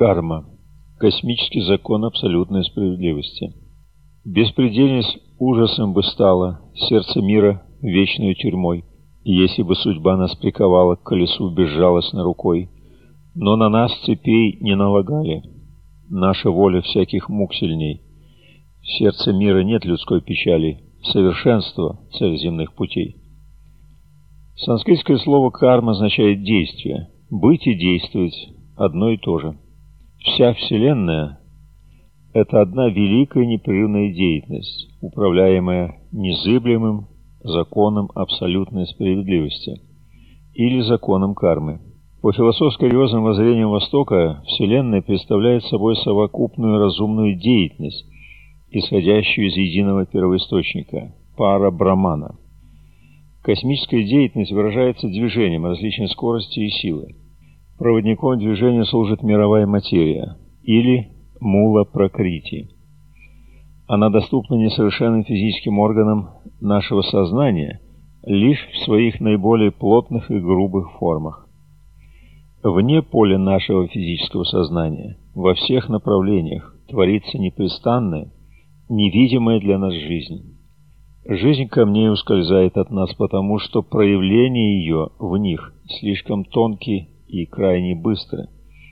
Карма – космический закон абсолютной справедливости. Беспредельность ужасом бы стала, сердце мира вечной тюрьмой, если бы судьба нас приковала к колесу безжалостной рукой. Но на нас цепей не налагали, наша воля всяких мук сильней. В сердце мира нет людской печали, совершенство – цель земных путей. Санскритское слово «карма» означает «действие», «быть» и «действовать» – одно и то же. Вся Вселенная – это одна великая непрерывная деятельность, управляемая незыблемым законом абсолютной справедливости или законом кармы. По философско-религиозным воззрениям Востока, Вселенная представляет собой совокупную разумную деятельность, исходящую из единого первоисточника – пара-брамана. Космическая деятельность выражается движением различной скорости и силы. Проводником движения служит мировая материя, или мула-пракрити. Она доступна несовершенным физическим органам нашего сознания лишь в своих наиболее плотных и грубых формах. Вне поля нашего физического сознания, во всех направлениях, творится непрестанная, невидимая для нас жизнь. Жизнь камней ускользает от нас, потому что проявления ее в них слишком тонкие и крайне быстры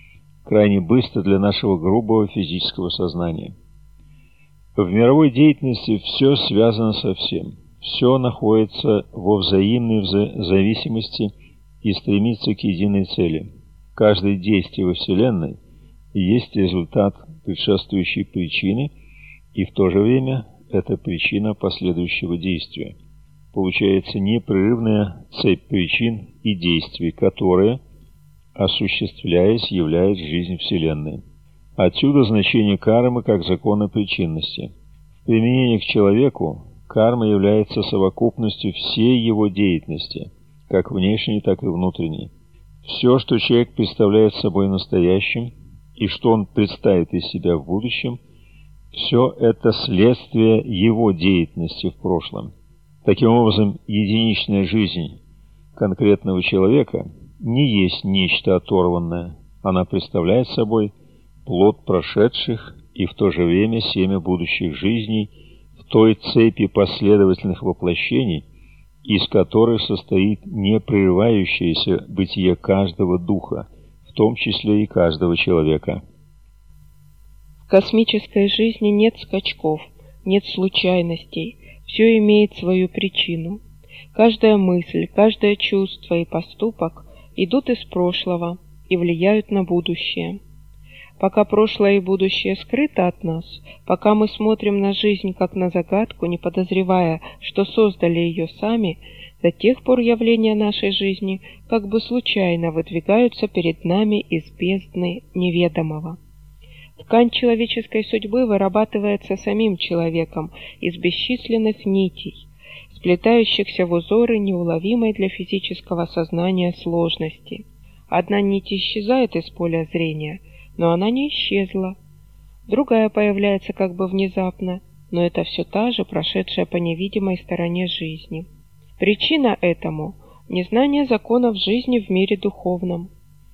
для нашего грубого физического сознания. В мировой деятельности все связано со всем, все находится во взаимной зависимости и стремится к единой цели. Каждое действие во Вселенной есть результат предшествующей причины, и в то же время это причина последующего действия. Получается непрерывная цепь причин и действий, которая, осуществляясь, являет жизнь Вселенной. Отсюда значение кармы как закона причинности. В применении к человеку карма является совокупностью всей его деятельности, как внешней, так и внутренней. Все, что человек представляет собой в настоящем и что он представит из себя в будущем, все это следствие его деятельности в прошлом. Таким образом, единичная жизнь конкретного человека не есть нечто оторванное. Она представляет собой плод прошедших и в то же время семя будущих жизней в той цепи последовательных воплощений, из которых состоит непрерывающееся бытие каждого духа, в том числе и каждого человека. В космической жизни нет скачков, нет случайностей, все имеет свою причину. Каждая мысль, каждое чувство и поступок идут из прошлого и влияют на будущее. Пока прошлое и будущее скрыто от нас, пока мы смотрим на жизнь как на загадку, не подозревая, что создали ее сами, до тех пор явления нашей жизни как бы случайно выдвигаются перед нами из бездны неведомого. Ткань человеческой судьбы вырабатывается самим человеком из бесчисленных нитей, сплетающихся в узоры неуловимой для физического сознания сложности. Одна нить исчезает из поля зрения, но она не исчезла. Другая появляется как бы внезапно, но это все та же, прошедшая по невидимой стороне жизни. Причина этому – незнание законов жизни в мире духовном.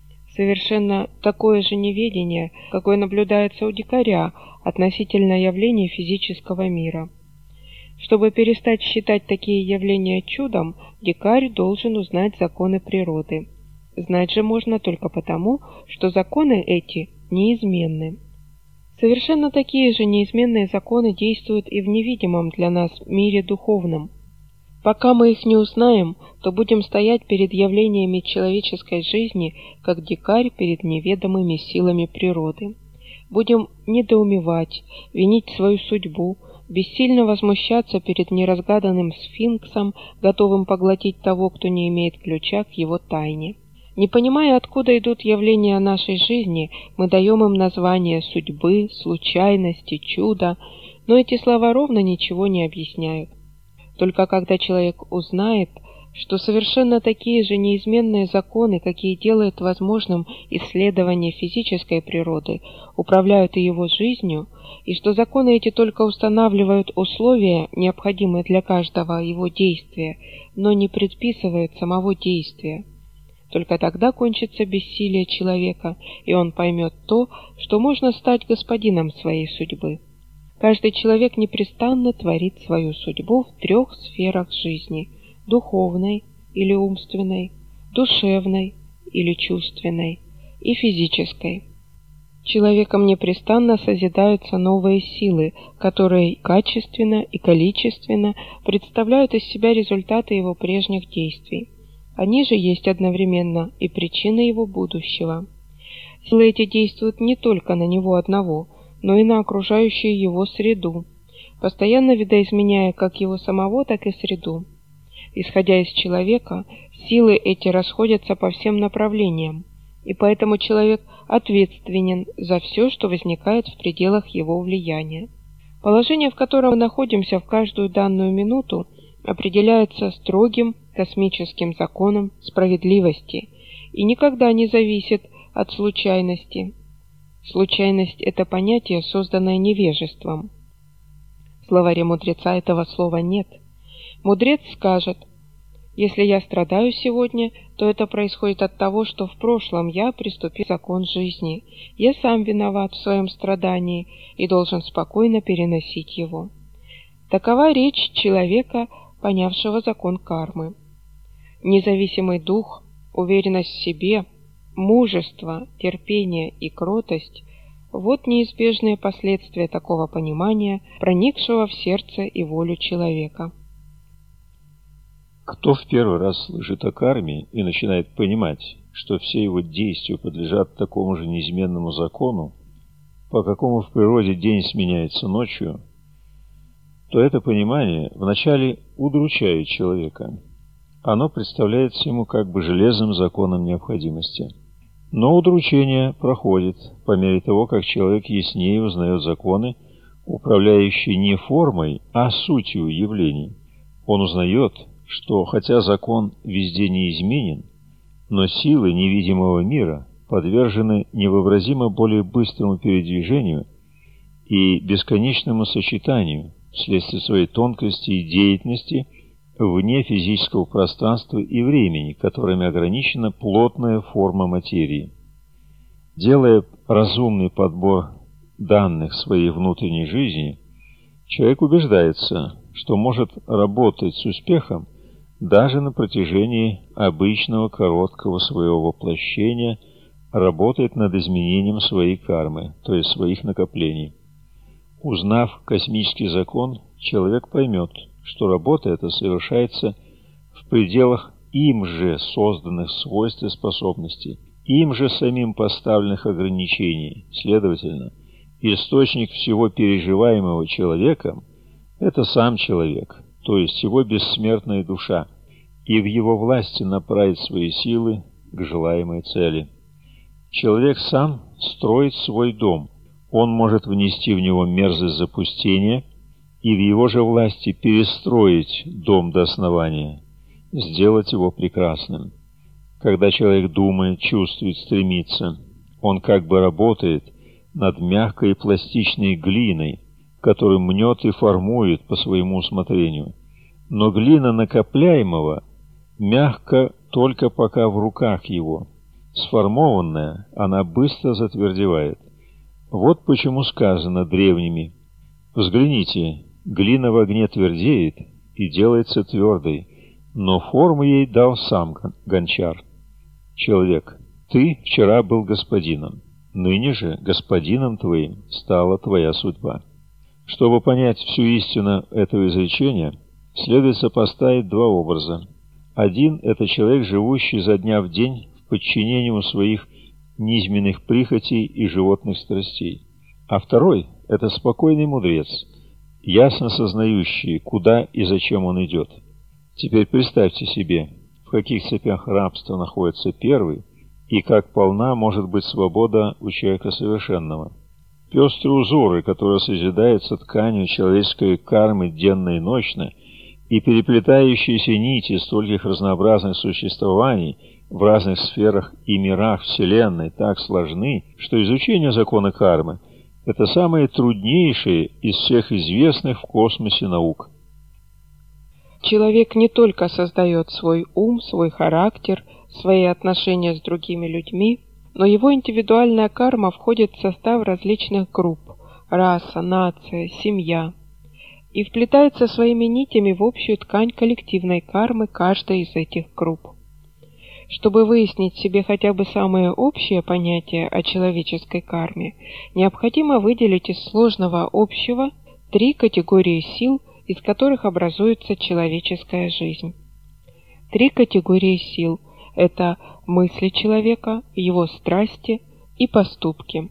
Совершенно такое же неведение, какое наблюдается у дикаря относительно явлений физического мира. Чтобы перестать считать такие явления чудом, дикарь должен узнать законы природы. Знать же можно только потому, что законы эти неизменны. Совершенно такие же неизменные законы действуют и в невидимом для нас мире духовном. Пока мы их не узнаем, то будем стоять перед явлениями человеческой жизни, как дикарь перед неведомыми силами природы. Будем недоумевать, винить свою судьбу, бессильно возмущаться перед неразгаданным сфинксом, готовым поглотить того, кто не имеет ключа к его тайне. Не понимая, откуда идут явления нашей жизни, мы даем им названия судьбы, случайности, чуда, но эти слова ровно ничего не объясняют. Только когда человек узнает, что совершенно такие же неизменные законы, какие делают возможным исследование физической природы, управляют и его жизнью, и что законы эти только устанавливают условия, необходимые для каждого его действия, но не предписывают самого действия, Только тогда кончится бессилие человека, и он поймет то, что можно стать господином своей судьбы. Каждый человек непрестанно творит свою судьбу в 3 сферах жизни: духовной или умственной, душевной или чувственной и физической. Человеком непрестанно созидаются новые силы, которые качественно и количественно представляют из себя результаты его прежних действий. Они же есть одновременно и причины его будущего. Силы эти действуют не только на него одного, но и на окружающую его среду, постоянно видоизменяя как его самого, так и среду. Исходя из человека, силы эти расходятся по всем направлениям, и поэтому человек ответственен за все, что возникает в пределах его влияния. Положение, в котором мы находимся в каждую данную минуту, определяется строгим космическим законом справедливости и никогда не зависит от случайности. Случайность – это понятие, созданное невежеством. В словаре мудреца этого слова нет. Мудрец скажет: если я страдаю сегодня, то это происходит от того, что в прошлом я приступил к закону жизни. Я сам виноват в своем страдании и должен спокойно переносить его. Такова речь человека, понявшего закон кармы. Независимый дух, уверенность в себе, мужество, терпение и кротость – вот неизбежные последствия такого понимания, проникшего в сердце и волю человека. Кто в первый раз слышит о карме и начинает понимать, что все его действия подлежат такому же неизменному закону, по какому в природе день сменяется ночью, то это понимание вначале удручает человека. Оно представляется ему как бы железным законом необходимости. Но удручение проходит по мере того, как человек яснее узнает законы, управляющие не формой, а сутью явлений. Он узнает, что хотя закон везде неизменен, но силы невидимого мира подвержены невообразимо более быстрому передвижению и бесконечному сочетанию вследствие своей тонкости и деятельности вне физического пространства и времени, которыми ограничена плотная форма материи. Делая разумный подбор данных своей внутренней жизни, человек убеждается, что может работать с успехом даже на протяжении обычного короткого своего воплощения, работает над изменением своей кармы, то есть своих накоплений. Узнав космический закон, человек поймет, что работа эта совершается в пределах им же созданных свойств и способностей, им же самим поставленных ограничений. Следовательно, источник всего переживаемого человеком – это сам человек, то есть его бессмертная душа, и в его власти направить свои силы к желаемой цели. Человек сам строит свой дом, он может внести в него мерзость запустения, и в его же власти перестроить дом до основания, сделать его прекрасным. Когда человек думает, чувствует, стремится, он как бы работает над мягкой и пластичной глиной, которую мнет и формует по своему усмотрению. Но глина накопляемого мягко только пока в руках его. Сформованная, она быстро затвердевает. Вот почему сказано древними: «Взгляните, глина в огне твердеет и делается твердой, но форму ей дал сам гончар». Человек, ты вчера был господином, ныне же господином твоим стала твоя судьба. Чтобы понять всю истину этого изречения, следует сопоставить два образа. Один – это человек, живущий изо дня в день в подчинении своих низменных прихотей и животных страстей. А второй – это спокойный мудрец, ясно сознающий, куда и зачем он идет. Теперь представьте себе, в каких цепях рабства находится первый, и как полна может быть свобода у человека совершенного. Пестрые узоры, которые созидаются тканью человеческой кармы денно и ночно, и переплетающиеся нити стольких разнообразных существований в разных сферах и мирах Вселенной так сложны, что изучение закона кармы – это самое труднейшее из всех известных в космосе наук. Человек не только создает свой ум, свой характер, свои отношения с другими людьми, но его индивидуальная карма входит в состав различных групп – раса, нация, семья – и вплетается своими нитями в общую ткань коллективной кармы каждой из этих групп. Чтобы выяснить себе хотя бы самые общие понятия о человеческой карме, необходимо выделить из сложного общего 3 категории сил, из которых образуется человеческая жизнь. 3 категории сил – это мысли человека, его страсти и поступки.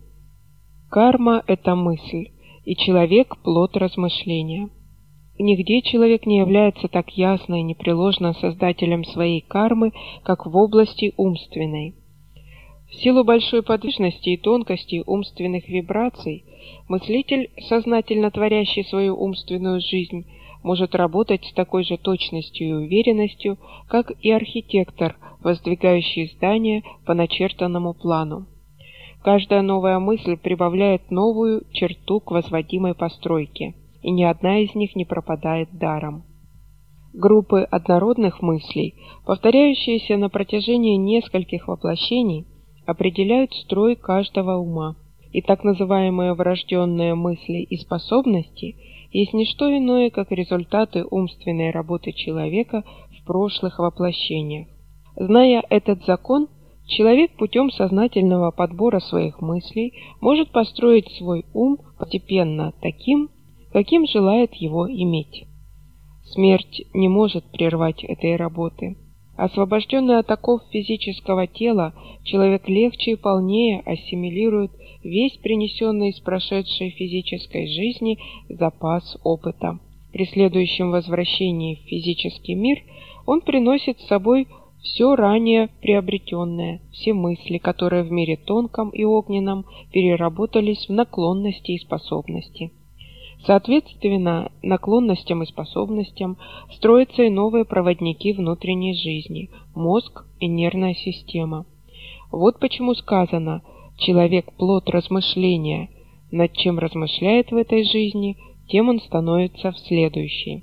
Карма – это мысль, и человек – плод размышления. Нигде человек не является так ясно и непреложно создателем своей кармы, как в области умственной. В силу большой подвижности и тонкости умственных вибраций, мыслитель, сознательно творящий свою умственную жизнь, может работать с такой же точностью и уверенностью, как и архитектор, воздвигающий здание по начертанному плану. Каждая новая мысль прибавляет новую черту к возводимой постройке, и ни одна из них не пропадает даром. Группы однородных мыслей, повторяющиеся на протяжении нескольких воплощений, определяют строй каждого ума, и так называемые врожденные мысли и способности есть не что иное, как результаты умственной работы человека в прошлых воплощениях. Зная этот закон, человек путем сознательного подбора своих мыслей может построить свой ум постепенно таким, каким желает его иметь. Смерть не может прервать этой работы. Освобожденный от оков физического тела, человек легче и полнее ассимилирует весь принесенный из прошедшей физической жизни запас опыта. При следующем возвращении в физический мир он приносит с собой все ранее приобретенное, все мысли, которые в мире тонком и огненном переработались в наклонности и способности. Соответственно, наклонностям и способностям строятся и новые проводники внутренней жизни – мозг и нервная система. Вот почему сказано «человек – плод размышления», над чем размышляет в этой жизни, тем он становится в следующей.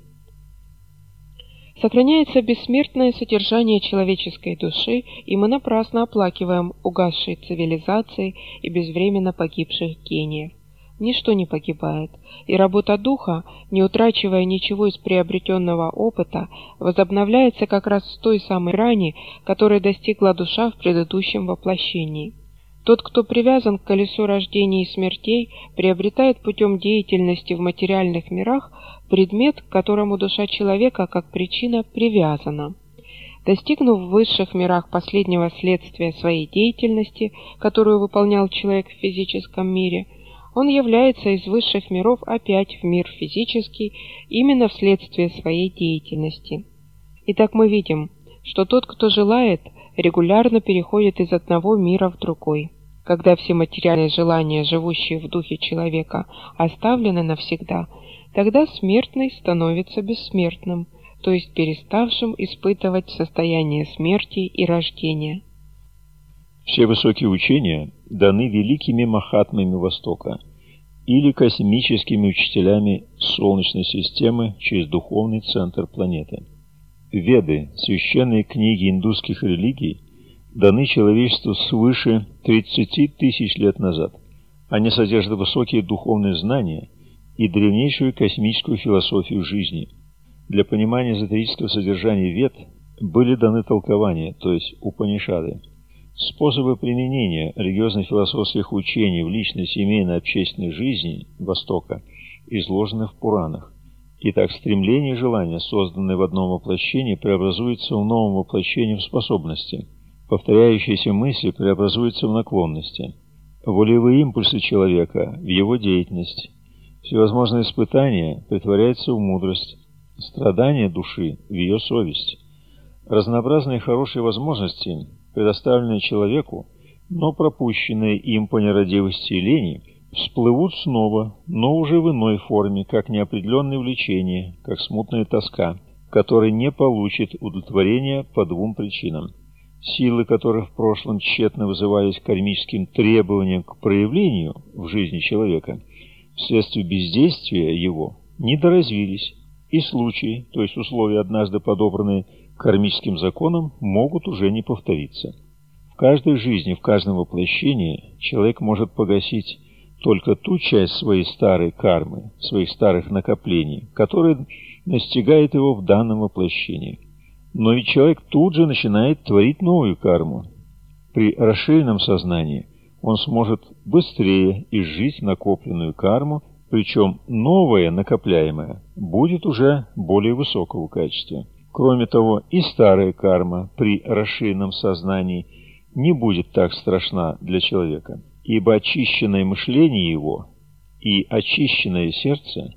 Сохраняется бессмертное содержание человеческой души, и мы напрасно оплакиваем угасшие цивилизации и безвременно погибших гениев. Ничто не погибает, и работа духа, не утрачивая ничего из приобретенного опыта, возобновляется как раз с той самой грани, которой достигла душа в предыдущем воплощении. Тот, кто привязан к колесу рождений и смертей, приобретает путем деятельности в материальных мирах предмет, к которому душа человека как причина привязана. Достигнув в высших мирах последнего следствия своей деятельности, которую выполнял человек в физическом мире, он является из высших миров опять в мир физический именно вследствие своей деятельности. Итак, мы видим, что тот, кто желает, регулярно переходит из одного мира в другой. Когда все материальные желания, живущие в духе человека, оставлены навсегда, тогда смертный становится бессмертным, то есть переставшим испытывать состояние смерти и рождения. Все высокие учения даны великими махатмами Востока или космическими учителями Солнечной системы через духовный центр планеты. Веды, священные книги индусских религий, даны человечеству свыше 30 тысяч лет назад. Они содержат высокие духовные знания и древнейшую космическую философию жизни. Для понимания эзотерического содержания Вед были даны толкования, то есть Упанишады. Способы применения религиозно-философских учений в личной, семейной, общественной жизни Востока изложены в Пуранах. Итак, стремление и желание, созданные в одном воплощении, преобразуются в новом воплощении в способности. Повторяющиеся мысли преобразуются в наклонности. Волевые импульсы человека в его деятельность. Всевозможные испытания притворяются в мудрость. Страдания души в ее совесть. Разнообразные хорошие возможности, предоставленные человеку, но пропущенные им по нерадивости и лени, всплывут снова, но уже в иной форме, как неопределенное влечение, как смутная тоска, которая не получит удовлетворения по двум причинам. Силы, которые в прошлом тщетно вызывались кармическим требованием к проявлению в жизни человека, вследствие бездействия его недоразвились, и случаи, то есть условия, однажды подобранные кармическим законам могут уже не повториться. В каждой жизни, в каждом воплощении человек может погасить только ту часть своей старой кармы, своих старых накоплений, которая настигает его в данном воплощении. Но и человек тут же начинает творить новую карму. При расширенном сознании он сможет быстрее изжить накопленную карму, причем новая накопляемая будет уже более высокого качества. Кроме того, и старая карма при расширенном сознании не будет так страшна для человека, ибо очищенное мышление его и очищенное сердце,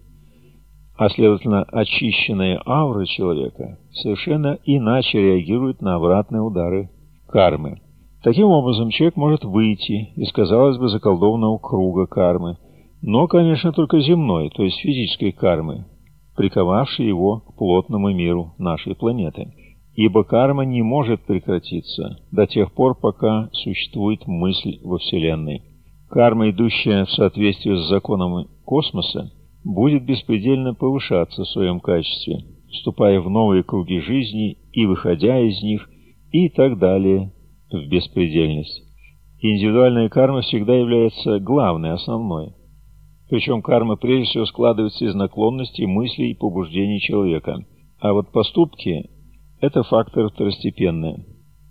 а следовательно очищенная аура человека, совершенно иначе реагирует на обратные удары кармы. Таким образом, человек может выйти из, казалось бы, заколдованного круга кармы, но, конечно, только земной, то есть физической кармы, приковавшей его к плотному миру нашей планеты. Ибо карма не может прекратиться до тех пор, пока существует мысль во Вселенной. Карма, идущая в соответствии с законами космоса, будет беспредельно повышаться в своем качестве, вступая в новые круги жизни и выходя из них, и так далее в беспредельность. Индивидуальная карма всегда является главной, основной. Причем карма прежде всего складывается из наклонностей, мыслей и побуждений человека. А вот поступки – это фактор второстепенный.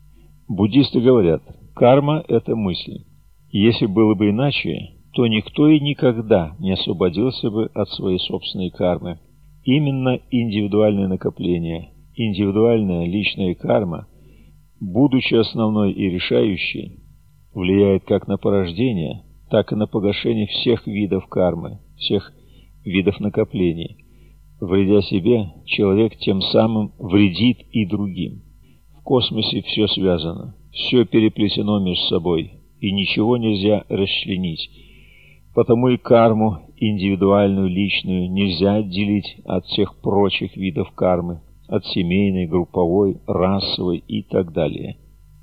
Буддисты говорят, карма – это мысль. Если было бы иначе, то никто и никогда не освободился бы от своей собственной кармы. Именно индивидуальное накопление, индивидуальная личная карма, будучи основной и решающей, влияет как на порождение, так и на погашение всех видов кармы, всех видов накоплений. Вредя себе, человек тем самым вредит и другим. В космосе все связано, все переплетено между собой, и ничего нельзя расчленить. Потому и карму, индивидуальную, личную, нельзя отделить от всех прочих видов кармы, от семейной, групповой, расовой и так далее.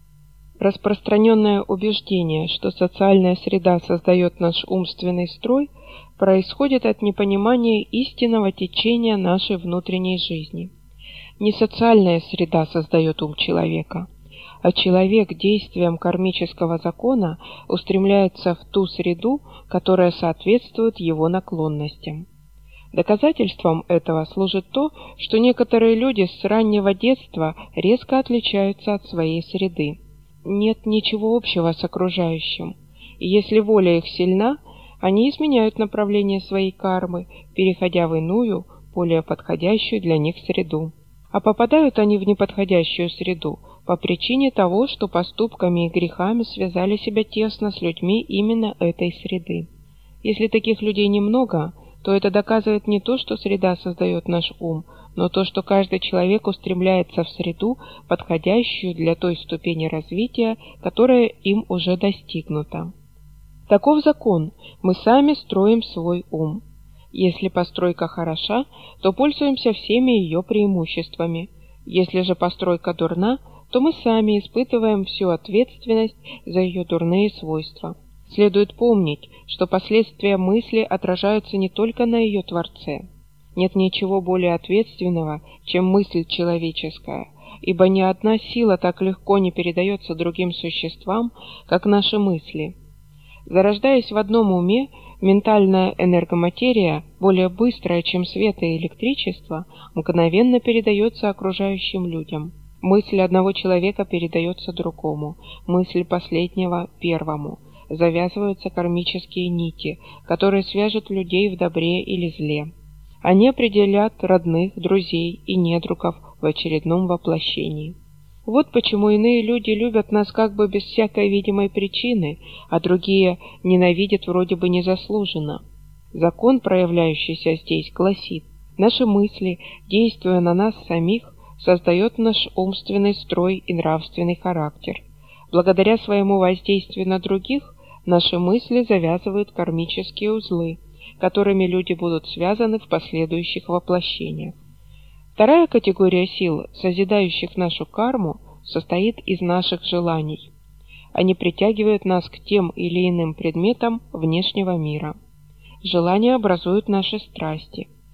Распространенное убеждение, что социальная среда создает наш умственный строй, происходит от непонимания истинного течения нашей внутренней жизни. Не социальная среда создает ум человека, а человек действием кармического закона устремляется в ту среду, которая соответствует его наклонностям. Доказательством этого служит то, что некоторые люди с раннего детства резко отличаются от своей среды. Нет ничего общего с окружающим, и если воля их сильна, они изменяют направление своей кармы, переходя в иную, более подходящую для них среду. А попадают они в неподходящую среду по причине того, что поступками и грехами связали себя тесно с людьми именно этой среды. Если таких людей немного, то это доказывает не то, что среда создает наш ум, но то, что каждый человек устремляется в среду, подходящую для той ступени развития, которая им уже достигнута. Таков закон, мы сами строим свой ум. Если постройка хороша, то пользуемся всеми ее преимуществами. Если же постройка дурна, то мы сами испытываем всю ответственность за ее дурные свойства. Следует помнить, что последствия мысли отражаются не только на ее Творце. Нет ничего более ответственного, чем мысль человеческая, ибо ни одна сила так легко не передается другим существам, как наши мысли. Зарождаясь в одном уме, ментальная энергоматерия, более быстрая, чем свет и электричество, мгновенно передается окружающим людям. Мысль одного человека передается другому, мысль последнего – первому. Завязываются кармические нити, которые свяжут людей в добре или зле. Они определят родных, друзей и недругов в очередном воплощении. Вот почему иные люди любят нас как бы без всякой видимой причины, а другие ненавидят вроде бы незаслуженно. Закон, проявляющийся здесь, гласит: наши мысли, действуя на нас самих, создает наш умственный строй и нравственный характер. Благодаря своему воздействию на других, наши мысли завязывают кармические узлы, которыми люди будут связаны в последующих воплощениях. Вторая категория сил, созидающих нашу карму, состоит из наших желаний. Они притягивают нас к тем или иным предметам внешнего мира. Желания образуют наши страсти.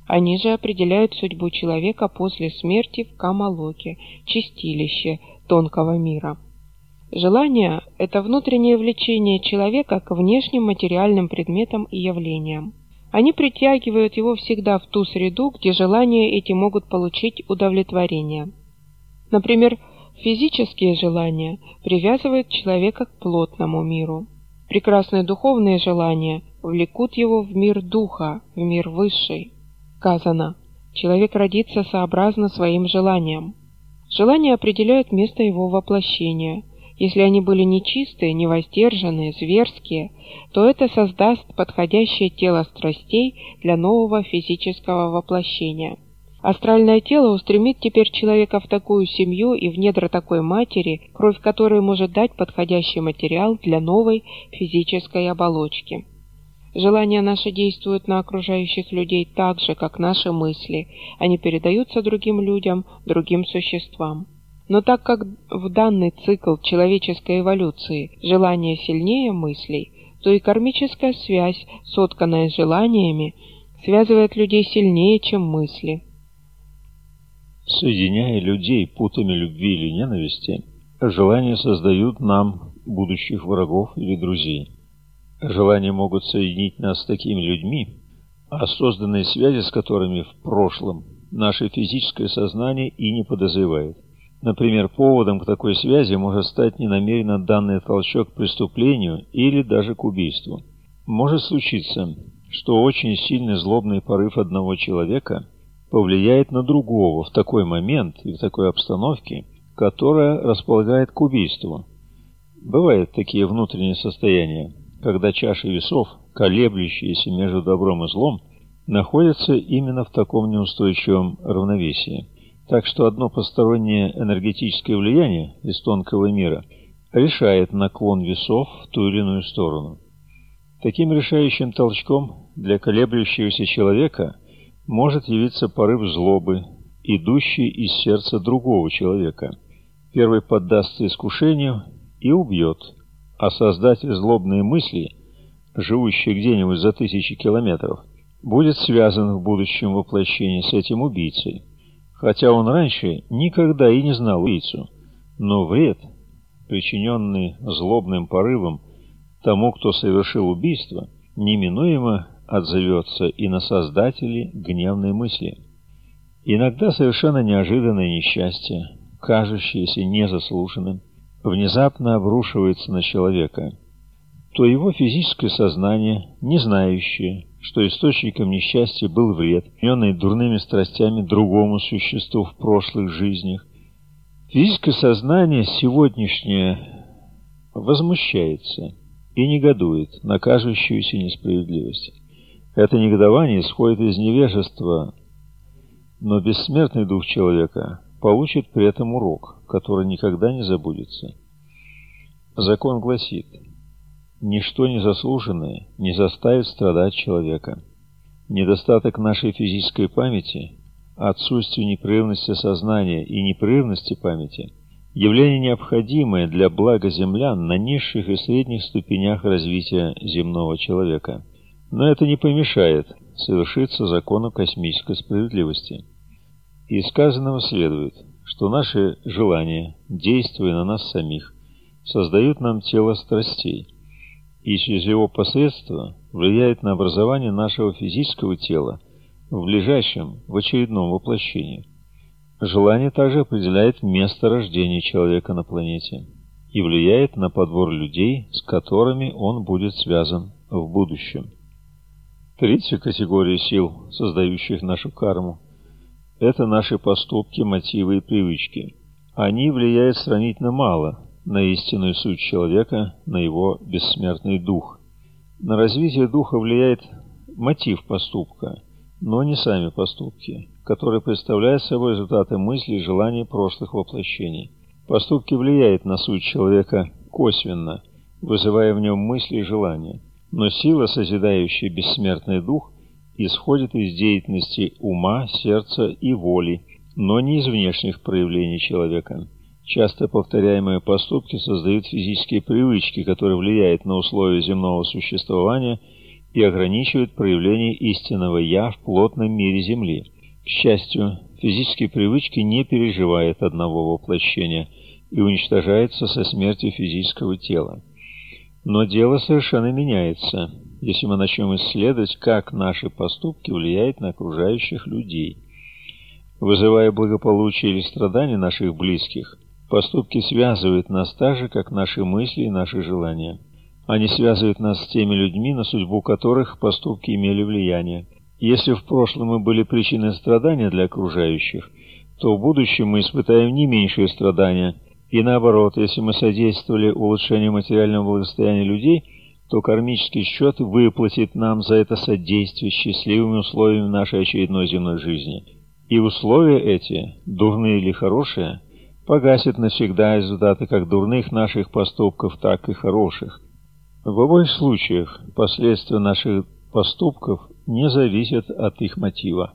Они же определяют судьбу человека после смерти в Камалоке, чистилище тонкого мира. Желание – это внутреннее влечение человека к внешним материальным предметам и явлениям. Они притягивают его всегда в ту среду, где желания эти могут получить удовлетворение. Например, физические желания привязывают человека к плотному миру. Прекрасные духовные желания влекут его в мир духа, в мир высший. Сказано: человек родится сообразно своим желаниям. Желания определяют место его воплощения. Если они были нечистые, невоздержанные, зверские, то это создаст подходящее тело страстей для нового физического воплощения. Астральное тело устремит теперь человека в такую семью и в недра такой матери, кровь которой может дать подходящий материал для новой физической оболочки. Желания наши действуют на окружающих людей так же, как наши мысли. Они передаются другим людям, другим существам. Но так как в данный цикл человеческой эволюции желание сильнее мыслей, то и кармическая связь, сотканная желаниями, связывает людей сильнее, чем мысли. Соединяя людей путами любви или ненависти, желания создают нам будущих врагов или друзей. Желания могут соединить нас с такими людьми, а созданные связи с которыми в прошлом наше физическое сознание и не подозревает. Например, поводом к такой связи может стать ненамеренно данный толчок к преступлению или даже к убийству. Может случиться, что очень сильный злобный порыв одного человека повлияет на другого в такой момент и в такой обстановке, которая располагает к убийству. Бывают такие внутренние состояния, когда чаши весов, колеблющиеся между добром и злом, находятся именно в таком неустойчивом равновесии. Так что одно постороннее энергетическое влияние из тонкого мира решает наклон весов в ту или иную сторону. Таким решающим толчком для колеблющегося человека может явиться порыв злобы, идущий из сердца другого человека. Первый поддастся искушению и убьет, а создатель злобной мысли, живущий где-нибудь за 1000 километров, будет связан в будущем воплощении с этим убийцей. Хотя он раньше никогда и не знал убийцу, но вред, причиненный злобным порывом тому, кто совершил убийство, неминуемо отзовется и на создателей гневной мысли. Иногда совершенно неожиданное несчастье, кажущееся незаслуженным, внезапно обрушивается на человека, то его физическое сознание, не знающее, что источником несчастья был вред, причиненный дурными страстями другому существу в прошлых жизнях, физическое сознание сегодняшнее возмущается и негодует на кажущуюся несправедливость. Это негодование исходит из невежества, но бессмертный дух человека получит при этом урок, который никогда не забудется. Закон гласит: ничто незаслуженное не заставит страдать человека. Недостаток нашей физической памяти, отсутствие непрерывности сознания и непрерывности памяти – явление необходимое для блага землян на низших и средних ступенях развития земного человека. Но это не помешает совершиться закону космической справедливости. Из сказанного следует, что наши желания, действуя на нас самих, создают нам тело страстей, и через его посредство влияет на образование нашего физического тела в ближайшем, в очередном воплощении. Желание также определяет место рождения человека на планете и влияет на подбор людей, с которыми он будет связан в будущем. Третья категория сил, создающих нашу карму, это наши поступки, мотивы и привычки. Они влияют сравнительно мало на истинную суть человека, на его бессмертный дух. На развитие духа влияет мотив поступка, но не сами поступки, которые представляют собой результаты мыслей и желаний прошлых воплощений. Поступки влияют на суть человека косвенно, вызывая в нем мысли и желания. Но сила, созидающая бессмертный дух, исходит из деятельности ума, сердца и воли, но не из внешних проявлений человека. Часто повторяемые поступки создают физические привычки, которые влияют на условия земного существования и ограничивает проявление истинного «я» в плотном мире Земли. К счастью, физические привычки не переживают одного воплощения и уничтожаются со смертью физического тела. Но дело совершенно меняется, если мы начнем исследовать, как наши поступки влияют на окружающих людей. Вызывая благополучие или страдания наших близких, поступки связывают нас так же, как наши мысли и наши желания. Они связывают нас с теми людьми, на судьбу которых поступки имели влияние. Если в прошлом мы были причиной страдания для окружающих, то в будущем мы испытаем не меньшие страдания. И наоборот, если мы содействовали улучшению материального благосостояния людей, то кармический счет выплатит нам за это содействие счастливыми условиями нашей очередной земной жизни. И условия эти, дурные или хорошие, погасят навсегда результаты как дурных наших поступков, так и хороших. В обоих случаях последствия наших поступков не зависят от их мотива.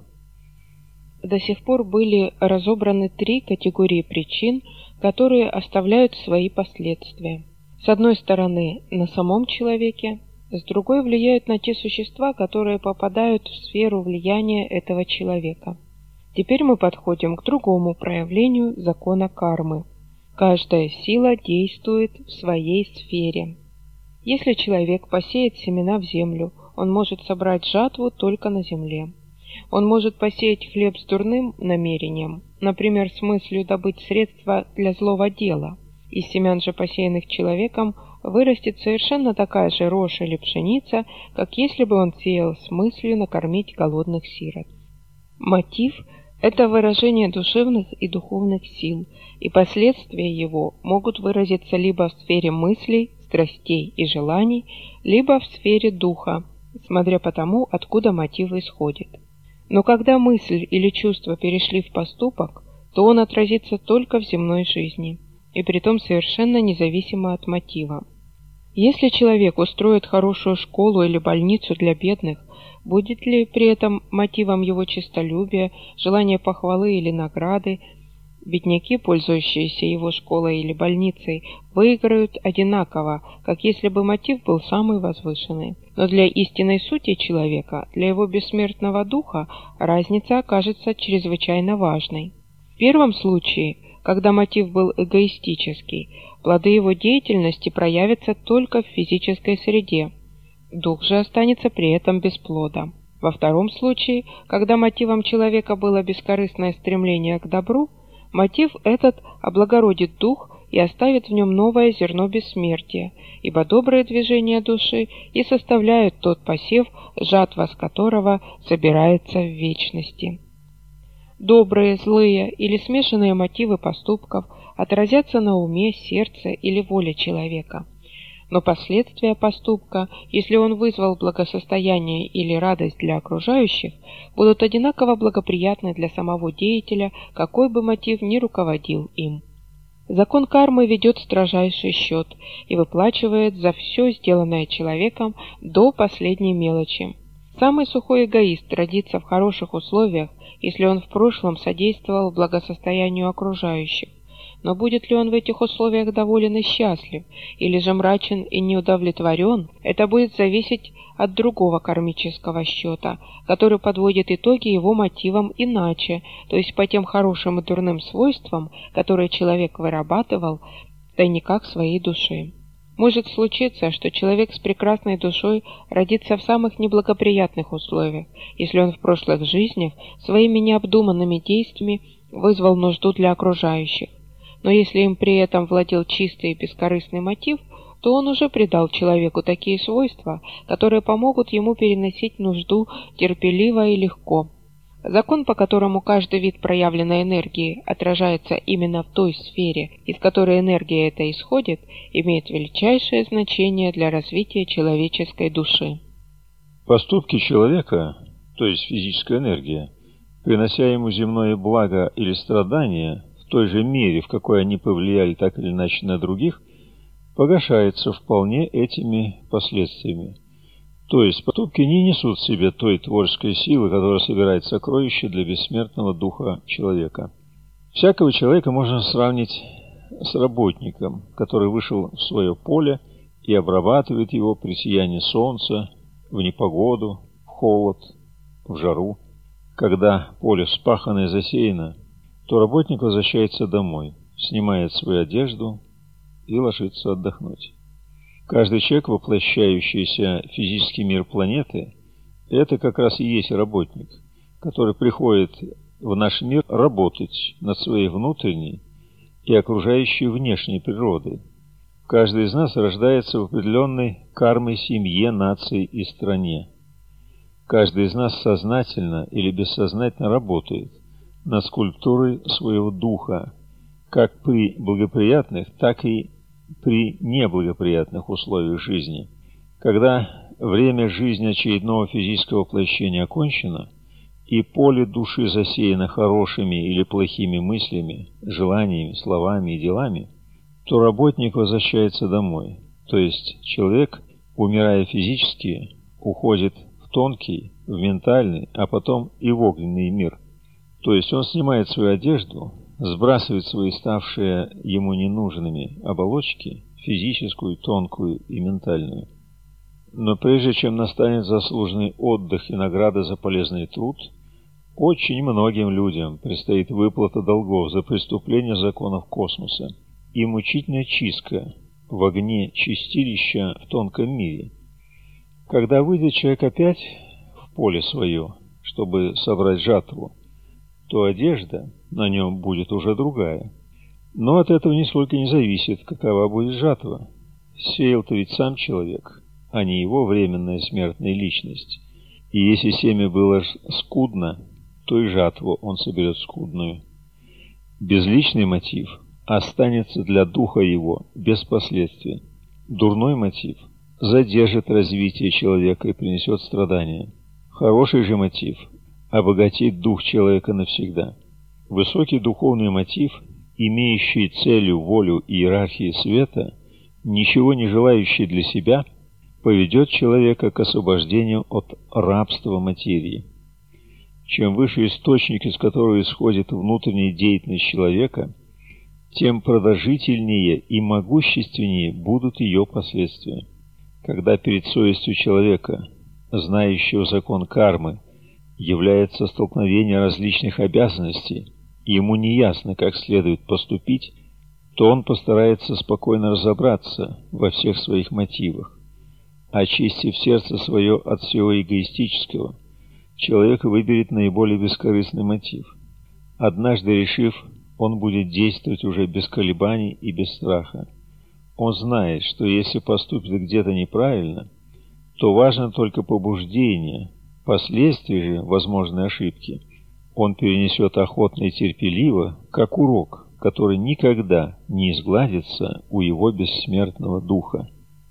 До сих пор были разобраны 3 категории причин, которые оставляют свои последствия. С одной стороны, на самом человеке, с другой влияют на те существа, которые попадают в сферу влияния этого человека. Теперь мы подходим к другому проявлению закона кармы. Каждая сила действует в своей сфере. Если человек посеет семена в землю, он может собрать жатву только на земле. Он может посеять хлеб с дурным намерением, например, с мыслью добыть средства для злого дела. Из семян же, посеянных человеком, вырастет совершенно такая же рожь или пшеница, как если бы он сеял с мыслью накормить голодных сирот. Мотив – это выражение душевных и духовных сил, и последствия его могут выразиться либо в сфере мыслей, страстей и желаний, либо в сфере духа, смотря по тому, откуда мотив исходит. Но когда мысль или чувство перешли в поступок, то он отразится только в земной жизни, и притом совершенно независимо от мотива. Если человек устроит хорошую школу или больницу для бедных, будет ли при этом мотивом его честолюбие, желание похвалы или награды? Бедняки, пользующиеся его школой или больницей, выиграют одинаково, как если бы мотив был самый возвышенный. Но для истинной сути человека, для его бессмертного духа, разница окажется чрезвычайно важной. В первом случае, когда мотив был эгоистический, плоды его деятельности проявятся только в физической среде. Дух же останется при этом без плода. Во втором случае, когда мотивом человека было бескорыстное стремление к добру, мотив этот облагородит дух и оставит в нем новое зерно бессмертия, ибо добрые движения души и составляют тот посев, жатва с которого собирается в вечности. Добрые, злые или смешанные мотивы поступков отразятся на уме, сердце или воле человека. Но последствия поступка, если он вызвал благосостояние или радость для окружающих, будут одинаково благоприятны для самого деятеля, какой бы мотив ни руководил им. Закон кармы ведет строжайший счет и выплачивает за все сделанное человеком до последней мелочи. Самый сухой эгоист родится в хороших условиях, если он в прошлом содействовал благосостоянию окружающих. Но будет ли он в этих условиях доволен и счастлив, или же мрачен и неудовлетворен, это будет зависеть от другого кармического счета, который подводит итоги его мотивам иначе, то есть по тем хорошим и дурным свойствам, которые человек вырабатывал в тайниках своей души. Может случиться, что человек с прекрасной душой родится в самых неблагоприятных условиях, если он в прошлых жизнях своими необдуманными действиями вызвал нужду для окружающих. Но если им при этом владел чистый и бескорыстный мотив, то он уже придал человеку такие свойства, которые помогут ему переносить нужду терпеливо и легко. Закон, по которому каждый вид проявленной энергии отражается именно в той сфере, из которой энергия эта исходит, имеет величайшее значение для развития человеческой души. Поступки человека, то есть физическая энергия, принося ему земное благо или страдание, в той же мере, в какой они повлияли так или иначе на других, погашается вполне этими последствиями. То есть поступки не несут в себе той творческой силы, которая собирает сокровища для бессмертного духа человека. Всякого человека можно сравнить с работником, который вышел в свое поле и обрабатывает его при сиянии солнца в непогоду, в холод, в жару. Когда поле вспахано и засеяно, то работник возвращается домой, снимает свою одежду и ложится отдохнуть. Каждый человек, воплощающийся в физический мир планеты, это как раз и есть работник, который приходит в наш мир работать над своей внутренней и окружающей внешней природой. Каждый из нас рождается в определенной кармой семье, нации и стране. Каждый из нас сознательно или бессознательно работает над скульптурой своего духа, как при благоприятных, так и при неблагоприятных условиях жизни. Когда время жизни очередного физического воплощения окончено, и поле души засеяно хорошими или плохими мыслями, желаниями, словами и делами, то работник возвращается домой. То есть человек, умирая физически, уходит в тонкий, в ментальный, а потом и в огненный мир. То есть он снимает свою одежду, сбрасывает свои ставшие ему ненужными оболочки, физическую, тонкую и ментальную. Но прежде чем настанет заслуженный отдых и награда за полезный труд, очень многим людям предстоит выплата долгов за преступление законов космоса и мучительная чистка в огне чистилища в тонком мире. Когда выйдет человек опять в поле свое, чтобы собрать жатву, то одежда на нем будет уже другая. Но от этого нисколько не зависит, какова будет жатва. Сеял-то ведь сам человек, а не его временная смертная личность. И если семя было скудно, то и жатву он соберет скудную. Безличный мотив останется для духа его без последствий. Дурной мотив задержит развитие человека и принесет страдания. Хороший же мотив обогатит дух человека навсегда. Высокий духовный мотив, имеющий целью волю иерархии света, ничего не желающий для себя, поведет человека к освобождению от рабства материи. Чем выше источник, из которого исходит внутренняя деятельность человека, тем продолжительнее и могущественнее будут ее последствия. Когда перед совестью человека, знающего закон кармы, является столкновение различных обязанностей, и ему не ясно, как следует поступить, то он постарается спокойно разобраться во всех своих мотивах. Очистив сердце свое от всего эгоистического, человек выберет наиболее бескорыстный мотив. Однажды решив, он будет действовать уже без колебаний и без страха. Он знает, что если поступит где-то неправильно, то важно только побуждение. Последствия же возможной ошибки он перенесет охотно и терпеливо, как урок, который никогда не изгладится у его бессмертного духа.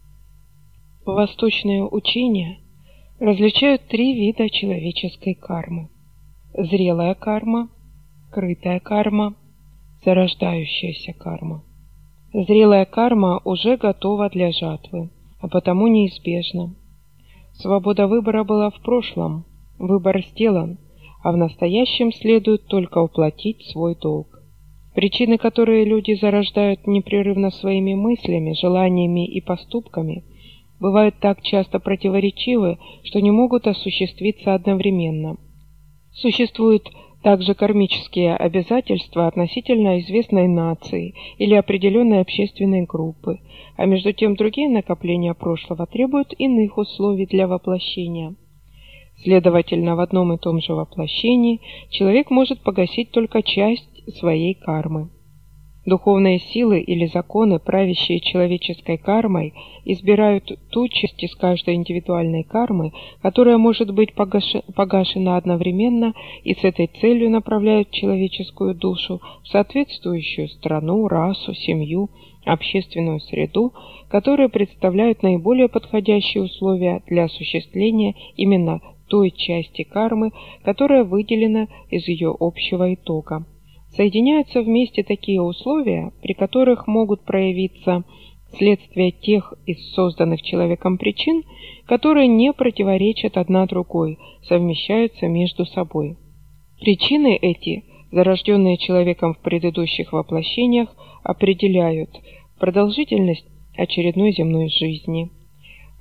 Восточные учения различают три вида человеческой кармы: зрелая карма, крытая карма, зарождающаяся карма. Зрелая карма уже готова для жатвы, а потому неизбежна. Свобода выбора была в прошлом, выбор сделан, а в настоящем следует только уплатить свой долг. Причины, которые люди зарождают непрерывно своими мыслями, желаниями и поступками, бывают так часто противоречивы, что не могут осуществиться одновременно. Существуют также кармические обязательства относительно известной нации или определенной общественной группы, а между тем другие накопления прошлого требуют иных условий для воплощения. Следовательно, в одном и том же воплощении человек может погасить только часть своей кармы. Духовные силы или законы, правящие человеческой кармой, избирают ту часть из каждой индивидуальной кармы, которая может быть погашена одновременно, и с этой целью направляют человеческую душу в соответствующую страну, расу, семью, общественную среду, которые представляют наиболее подходящие условия для осуществления именно той части кармы, которая выделена из ее общего итога. Соединяются вместе такие условия, при которых могут проявиться следствия тех из созданных человеком причин, которые не противоречат одна другой, совмещаются между собой. Причины эти, зарожденные человеком в предыдущих воплощениях, определяют продолжительность очередной земной жизни,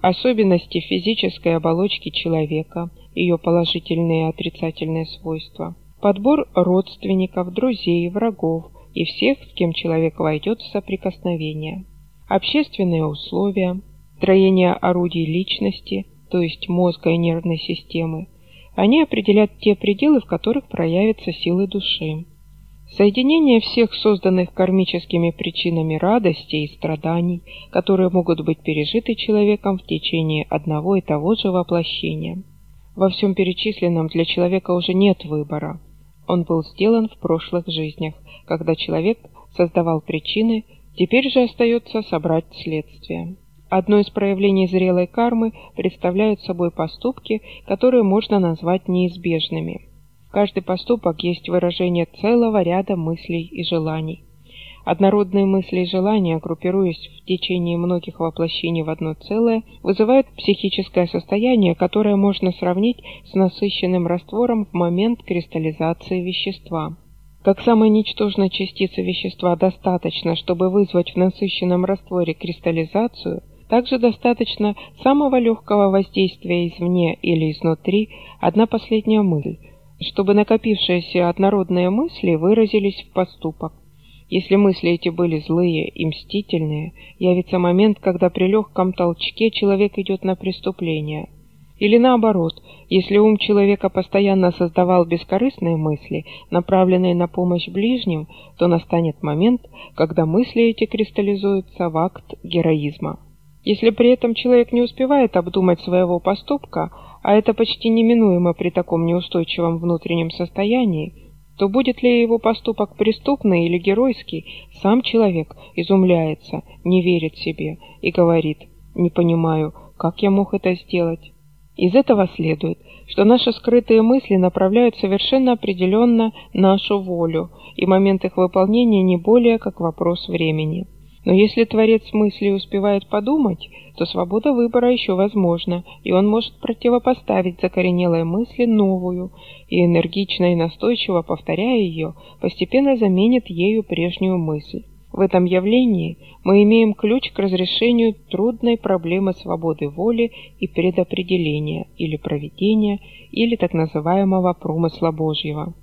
особенности физической оболочки человека, ее положительные и отрицательные свойства, подбор родственников, друзей, врагов и всех, с кем человек войдет в соприкосновение, общественные условия, строение орудий личности, то есть мозга и нервной системы. Они определят те пределы, в которых проявятся силы души. Соединение всех созданных кармическими причинами радостей и страданий, которые могут быть пережиты человеком в течение одного и того же воплощения. Во всем перечисленном для человека уже нет выбора. Он был сделан в прошлых жизнях, когда человек создавал причины, теперь же остается собрать следствие. Одно из проявлений зрелой кармы представляют собой поступки, которые можно назвать неизбежными. Каждый поступок есть выражение целого ряда мыслей и желаний. Однородные мысли и желания, группируясь в течение многих воплощений в одно целое, вызывают психическое состояние, которое можно сравнить с насыщенным раствором в момент кристаллизации вещества. Как самой ничтожной частицы вещества достаточно, чтобы вызвать в насыщенном растворе кристаллизацию, также достаточно самого легкого воздействия извне или изнутри, одна последняя мысль, чтобы накопившиеся однородные мысли выразились в поступок. Если мысли эти были злые и мстительные, явится момент, когда при легком толчке человек идет на преступление. Или наоборот, если ум человека постоянно создавал бескорыстные мысли, направленные на помощь ближним, то настанет момент, когда мысли эти кристаллизуются в акт героизма. Если при этом человек не успевает обдумать своего поступка, а это почти неминуемо при таком неустойчивом внутреннем состоянии, то будет ли его поступок преступный или геройский, сам человек изумляется, не верит себе и говорит: «Не понимаю, как я мог это сделать?». Из этого следует, что наши скрытые мысли направляют совершенно определенно нашу волю, и момент их выполнения не более как вопрос времени. Но если творец мысли успевает подумать, то свобода выбора еще возможна, и он может противопоставить закоренелой мысли новую, и энергично и настойчиво повторяя ее, постепенно заменит ею прежнюю мысль. В этом явлении мы имеем ключ к разрешению трудной проблемы свободы воли и предопределения, или провидения, или так называемого промысла Божьего.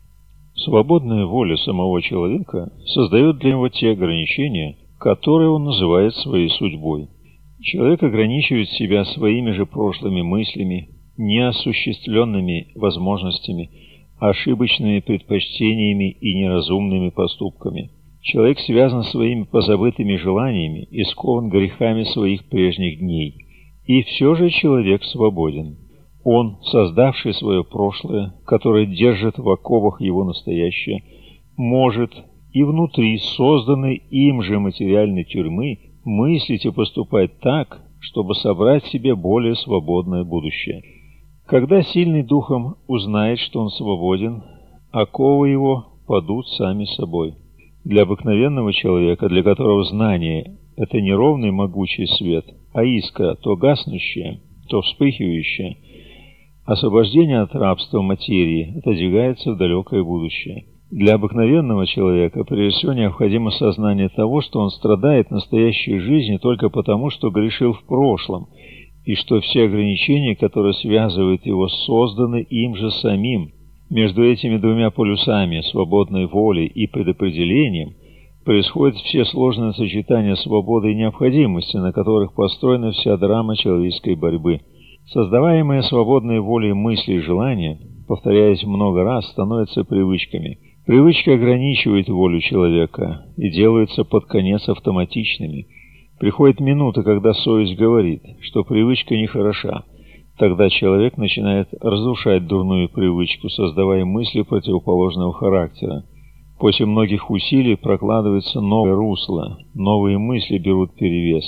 Свободная воля самого человека создает для него те ограничения, которые он называет своей судьбой. Человек ограничивает себя своими же прошлыми мыслями, неосуществленными возможностями, ошибочными предпочтениями и неразумными поступками. Человек связан своими позабытыми желаниями и скован грехами своих прежних дней. И все же человек свободен. Он, создавший свое прошлое, которое держит в оковах его настоящее, может и внутри созданной им же материальной тюрьмы мыслить и поступать так, чтобы собрать себе более свободное будущее. Когда сильный духом узнает, что он свободен, оковы его падут сами собой. Для обыкновенного человека, для которого знание – это не ровный могучий свет, а искра, то гаснущая, то вспыхивающая, освобождение от рабства материи отодвигается в далекое будущее. Для обыкновенного человека прежде всего необходимо сознание того, что он страдает настоящей жизнью только потому, что грешил в прошлом, и что все ограничения, которые связывают его, созданы им же самим. Между этими двумя полюсами, свободной волей и предопределением, происходят все сложные сочетания свободы и необходимости, на которых построена вся драма человеческой борьбы. Создаваемые свободной волей мысли и желания, повторяясь много раз, становятся привычками. Привычки ограничивают волю человека и делаются под конец автоматичными. Приходит минута, когда совесть говорит, что привычка нехороша. Тогда человек начинает разрушать дурную привычку, создавая мысли противоположного характера. После многих усилий прокладывается новое русло, новые мысли берут перевес,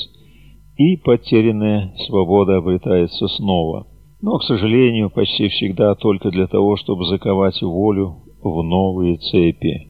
и потерянная свобода обретается снова. Но, к сожалению, почти всегда только для того, чтобы заковать волю в новые цепи.